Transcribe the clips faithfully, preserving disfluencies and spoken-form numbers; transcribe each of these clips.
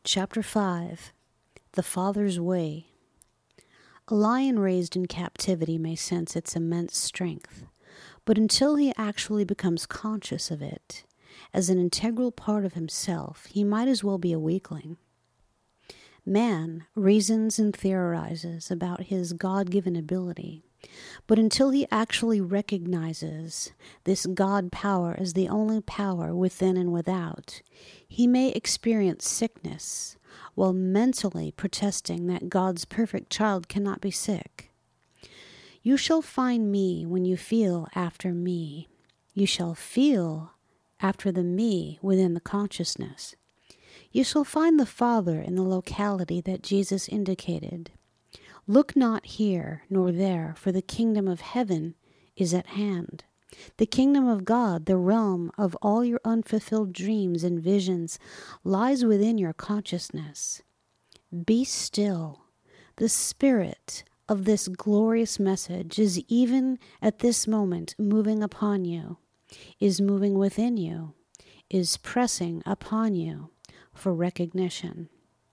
Chapter five. The Father's Way. A lion raised in captivity may sense its immense strength, but until he actually becomes conscious of it as an integral part of himself, he might as well be a weakling. Man reasons and theorizes about his God-given ability, but until he actually recognizes this God power as the only power within and without, he may experience sickness while mentally protesting that God's perfect child cannot be sick. You shall find me when you feel after me. You shall feel after the me within the consciousness. You shall find the Father in the locality that Jesus indicated. Look not here nor there, for the kingdom of heaven is at hand. The kingdom of God, the realm of all your unfulfilled dreams and visions, lies within your consciousness. Be still. The spirit of this glorious message is even at this moment moving upon you, is moving within you, is pressing upon you for recognition.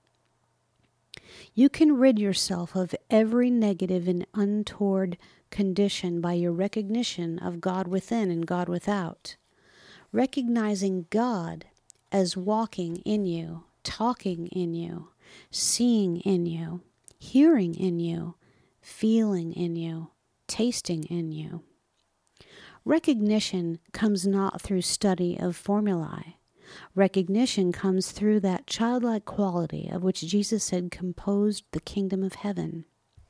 You can rid yourself of every negative and untoward condition by your recognition of God within and God without. Recognizing God as walking in you, talking in you, seeing in you, hearing in you, feeling in you, tasting in you. Recognition comes not through study of formulae. Recognition comes through that childlike quality of which Jesus had composed the kingdom of heaven.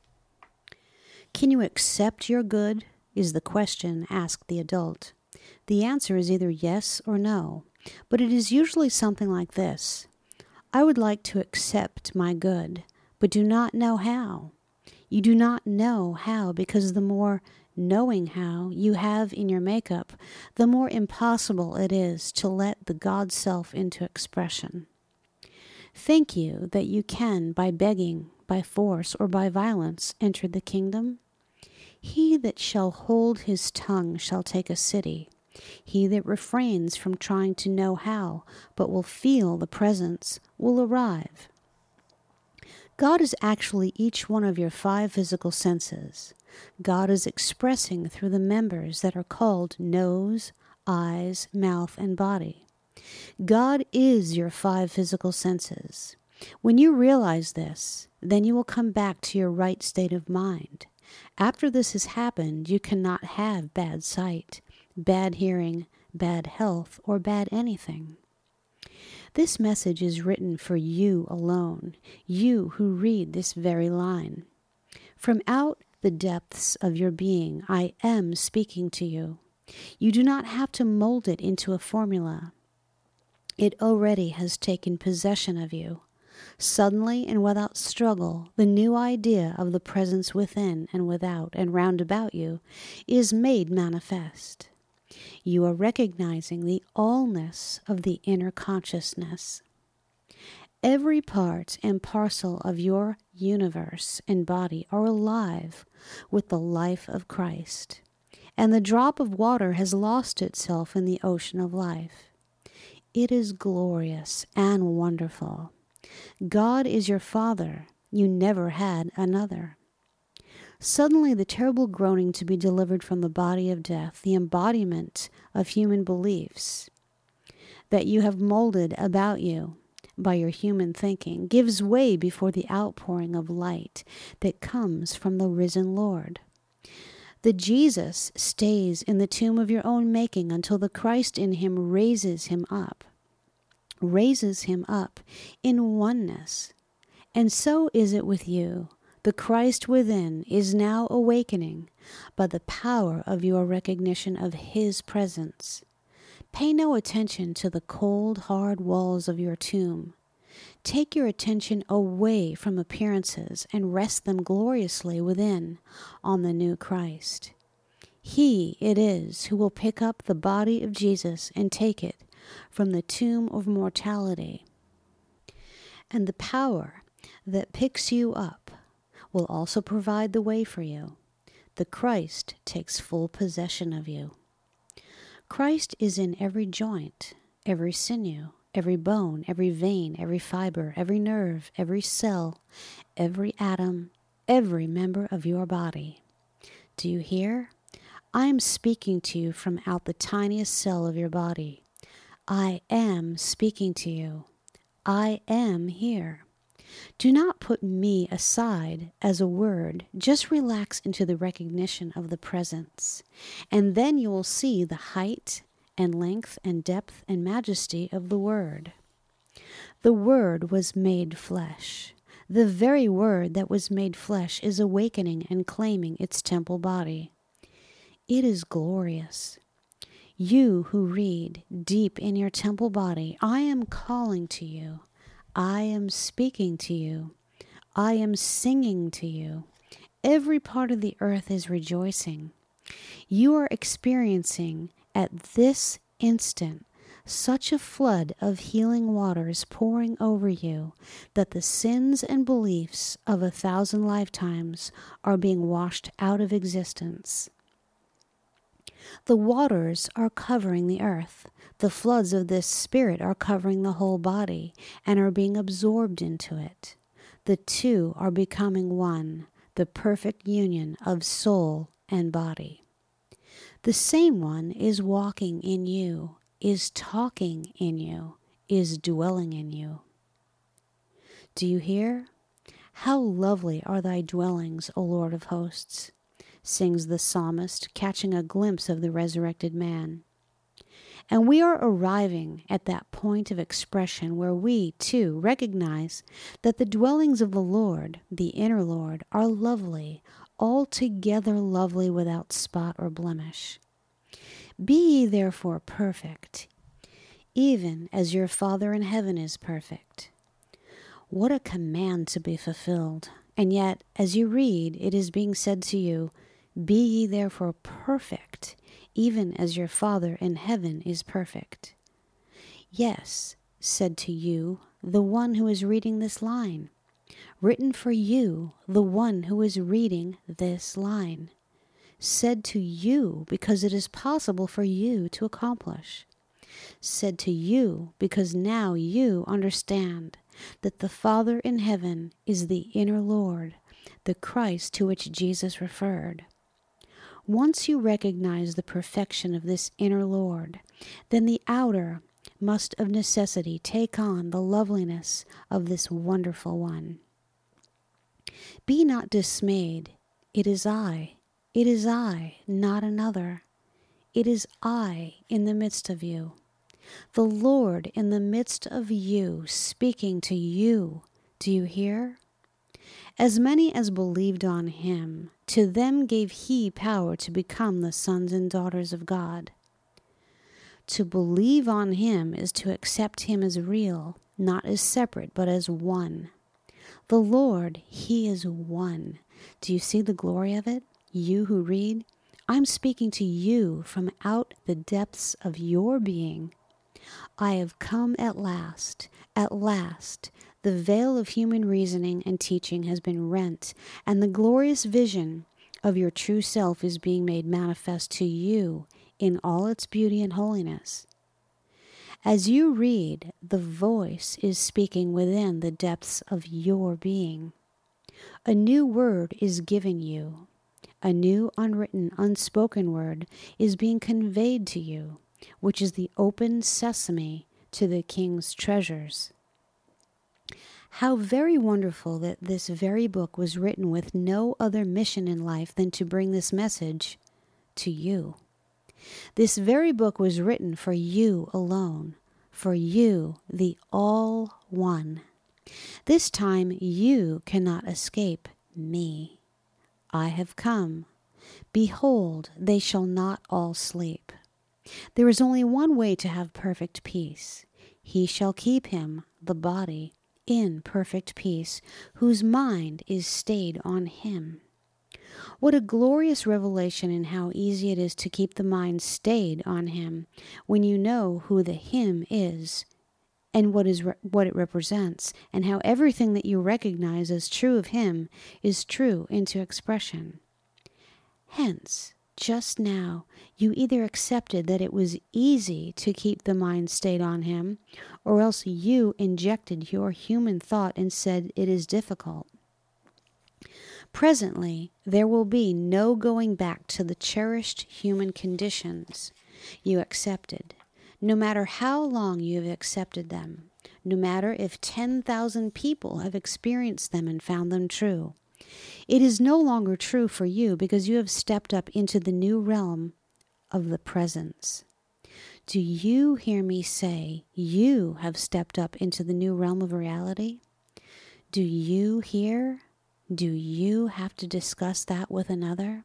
Can you accept your good, is the question asked the adult. The answer is either yes or no, but it is usually something like this. I would like to accept my good, but do not know how. You do not know how because the more knowing how you have in your makeup, the more impossible it is to let the God self into expression. Think you that you can, by begging, by force, or by violence, enter the kingdom? He that shall hold his tongue shall take a city. He that refrains from trying to know how, but will feel the presence, will arrive. God is actually each one of your five physical senses. God is expressing through the members that are called nose, eyes, mouth, and body. God is your five physical senses. When you realize this, then you will come back to your right state of mind. After this has happened, you cannot have bad sight, bad hearing, bad health, or bad anything. This message is written for you alone, you who read this very line. From out the depths of your being, I am speaking to you. You do not have to mold it into a formula. It already has taken possession of you. Suddenly and without struggle, the new idea of the presence within and without and round about you is made manifest. You are recognizing the allness of the inner consciousness. Every part and parcel of your universe and body are alive with the life of Christ, and the drop of water has lost itself in the ocean of life. It is glorious and wonderful. God is your Father. You never had another. Suddenly the terrible groaning to be delivered from the body of death, the embodiment of human beliefs that you have molded about you by your human thinking, gives way before the outpouring of light that comes from the risen Lord. The Jesus stays in the tomb of your own making until the Christ in him raises him up, raises him up in oneness. And so is it with you. The Christ within is now awakening by the power of your recognition of his presence. Pay no attention to the cold, hard walls of your tomb. Take your attention away from appearances and rest them gloriously within on the new Christ. He it is who will pick up the body of Jesus and take it from the tomb of mortality. And the power that picks you up will also provide the way for you. The Christ takes full possession of you. Christ is in every joint, every sinew, every bone, every vein, every fiber, every nerve, every cell, every atom, every member of your body. Do you hear? I am speaking to you from out the tiniest cell of your body. I am speaking to you. I am here. Do not put me aside as a word. Just relax into the recognition of the presence, and then you will see the height and length and depth and majesty of the Word. The Word was made flesh. The very Word that was made flesh is awakening and claiming its temple body. It is glorious. You who read deep in your temple body, I am calling to you. I am speaking to you. I am singing to you. Every part of the earth is rejoicing. You are experiencing at this instant such a flood of healing waters pouring over you that the sins and beliefs of a thousand lifetimes are being washed out of existence. The waters are covering the earth. The floods of this spirit are covering the whole body and are being absorbed into it. The two are becoming one, the perfect union of soul and body. The same one is walking in you, is talking in you, is dwelling in you. Do you hear? How lovely are thy dwellings, O Lord of hosts, sings the psalmist, catching a glimpse of the resurrected man. And we are arriving at that point of expression where we, too, recognize that the dwellings of the Lord, the inner Lord, are lovely, altogether lovely without spot or blemish. Be ye therefore perfect, even as your Father in heaven is perfect. What a command to be fulfilled. And yet, as you read, it is being said to you, be ye therefore perfect, even as your Father in heaven is perfect. Yes, said to you, the one who is reading this line. Written for you, the one who is reading this line. Said to you because it is possible for you to accomplish. Said to you because now you understand that the Father in heaven is the inner Lord, the Christ to which Jesus referred. Once you recognize the perfection of this inner Lord, then the outer must of necessity take on the loveliness of this wonderful one. Be not dismayed. It is I. It is I, not another. It is I in the midst of you. The Lord in the midst of you, speaking to you. Do you hear? As many as believed on him, to them gave he power to become the sons and daughters of God. To believe on him is to accept him as real, not as separate, but as one. The Lord, he is one. Do you see the glory of it? You who read, I'm speaking to you from out the depths of your being. I have come at last, at last. The veil of human reasoning and teaching has been rent, and the glorious vision of your true self is being made manifest to you in all its beauty and holiness. As you read, the voice is speaking within the depths of your being. A new word is given you. A new unwritten, unspoken word is being conveyed to you, which is the open sesame to the King's treasures. How very wonderful that this very book was written with no other mission in life than to bring this message to you. This very book was written for you alone, for you, the all one. This time you cannot escape me. I have come. Behold, they shall not all sleep. There is only one way to have perfect peace. He shall keep him, the body, in perfect peace, whose mind is stayed on him. What a glorious revelation, and how easy it is to keep the mind stayed on him when you know who the him is and what is re- what it represents, and how everything that you recognize as true of him is true into expression. Hence, Just now, you either accepted that it was easy to keep the mind stayed on Him, or else you injected your human thought and said it is difficult. Presently, there will be no going back to the cherished human conditions you accepted, no matter how long you have accepted them, no matter if ten thousand people have experienced them and found them true. It is no longer true for you because you have stepped up into the new realm of the presence. Do you hear me say you have stepped up into the new realm of reality? Do you hear? Do you have to discuss that with another?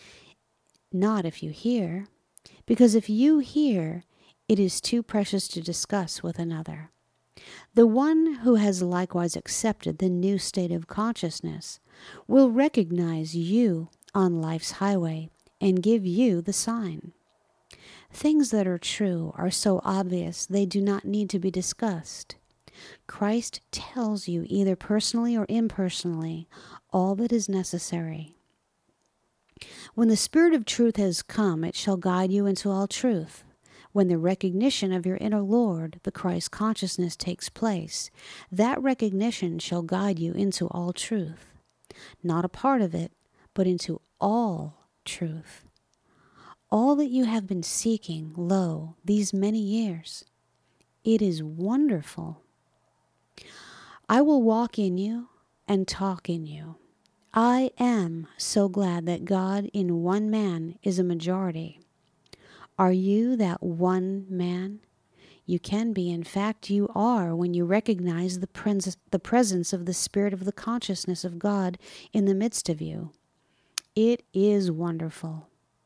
Not if you hear, because if you hear, it is too precious to discuss with another. The one who has likewise accepted the new state of consciousness will recognize you on life's highway and give you the sign. Things that are true are so obvious they do not need to be discussed. Christ tells you either personally or impersonally all that is necessary. When the Spirit of truth has come, it shall guide you into all truth. When the recognition of your inner Lord, the Christ consciousness, takes place, that recognition shall guide you into all truth. Not a part of it, but into all truth. All that you have been seeking, lo, these many years. It is wonderful. I will walk in you and talk in you. I am so glad that God in one man is a majority. Are you that one man? You can be. In fact, you are when you recognize the, pres- the presence of the Spirit of the consciousness of God in the midst of you. It is wonderful.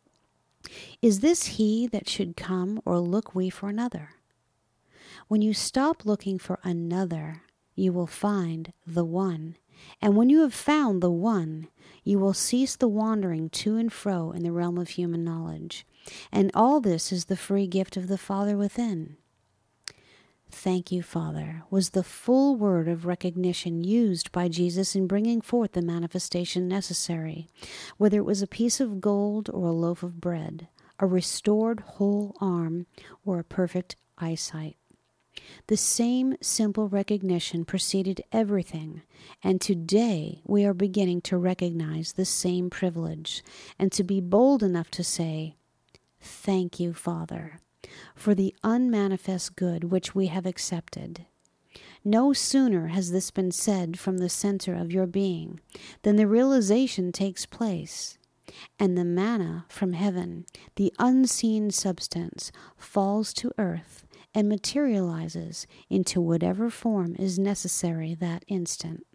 Is this he that should come, or look we for another? When you stop looking for another, you will find the one. And when you have found the one, you will cease the wandering to and fro in the realm of human knowledge. And all this is the free gift of the Father within. Thank you, Father, was the full word of recognition used by Jesus in bringing forth the manifestation necessary, whether it was a piece of gold or a loaf of bread, a restored whole arm or a perfect eyesight. The same simple recognition preceded everything, and today we are beginning to recognize the same privilege, and to be bold enough to say, thank you, Father, for the unmanifest good which we have accepted. No sooner has this been said from the center of your being than the realization takes place, and the manna from heaven, the unseen substance, falls to earth and materializes into whatever form is necessary that instant.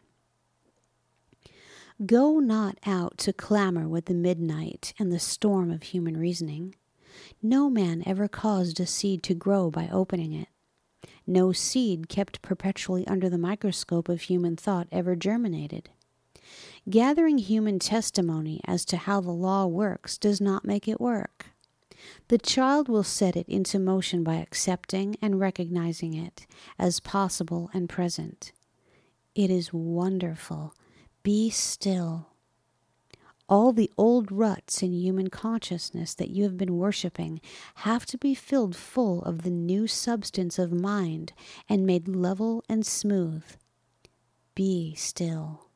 Go not out to clamor with the midnight and the storm of human reasoning. No man ever caused a seed to grow by opening it. No seed kept perpetually under the microscope of human thought ever germinated. Gathering human testimony as to how the law works does not make it work. The child will set it into motion by accepting and recognizing it as possible and present. It is wonderful. Be still. All the old ruts in human consciousness that you have been worshiping have to be filled full of the new substance of mind and made level and smooth. Be still.